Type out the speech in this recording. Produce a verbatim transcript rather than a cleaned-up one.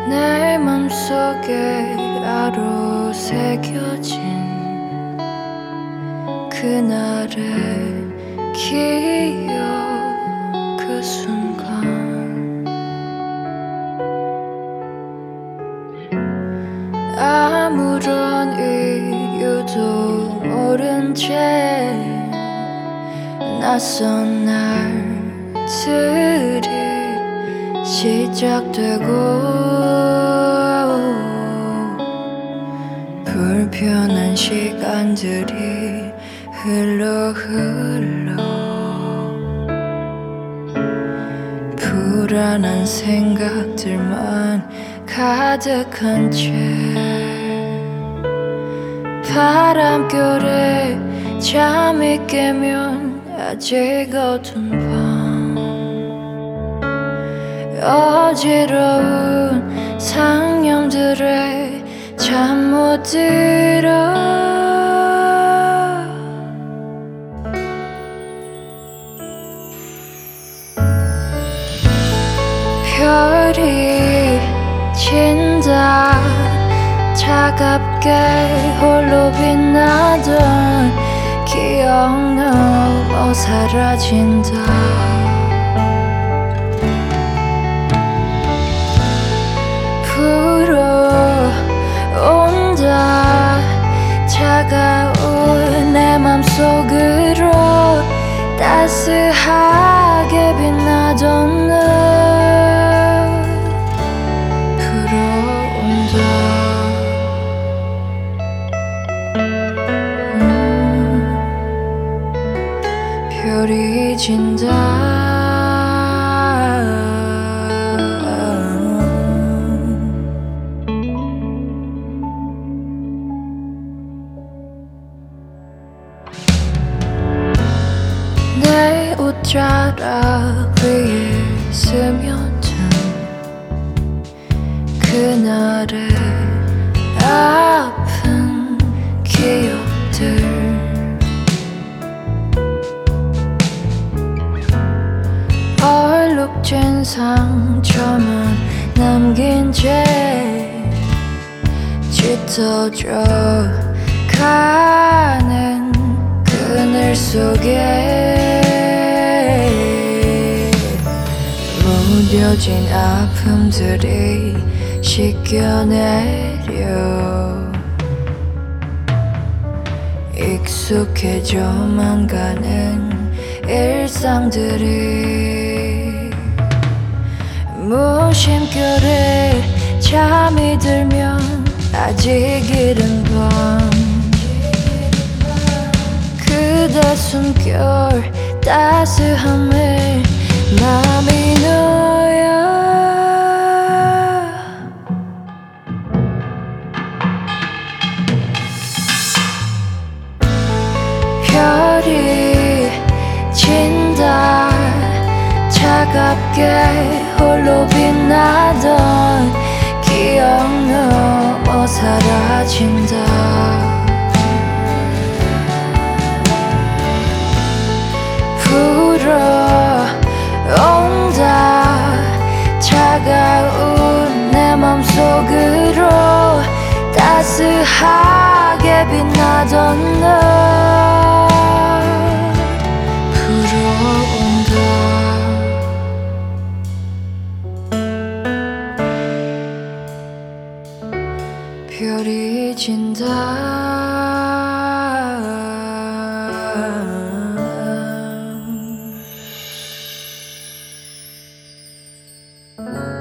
내 맘속에 아로 새겨진 그날의 기억 그 순간 아무런 이유도 모른 채 낯선 날들이 시작되고 불편한 시간들이 흘러 흘러 불안한 생각들만 가득한 채 바람결에 잠이 깨면 아직 어두운 밤 어지러운 상념들에 잠 못 들어 별이 진다 차갑게 홀로 빛나던 기억 넘어 사라진다 불어온다 차가운 내 맘속으로 따스하게 빛나던 너 불어온다 음, 별이 진다 옷자락 위에 스며든 그날의 아픈 기억들 얼룩진 상처만 남긴 채 짙어져 가는 그늘 속에 무뎌진 아픔들이 씻겨내려 익숙해져만 가는 일상들이 무심결에 잠이 들면 아직 이른 밤 그대 숨결 따스함에 맘이 놓여 별이 진다 차갑게 홀로 빛나던 기억 넘어 사라진다 불어온다 차가운 내 맘속으로 따스하게 빛나던 너 불어온다 별이 진다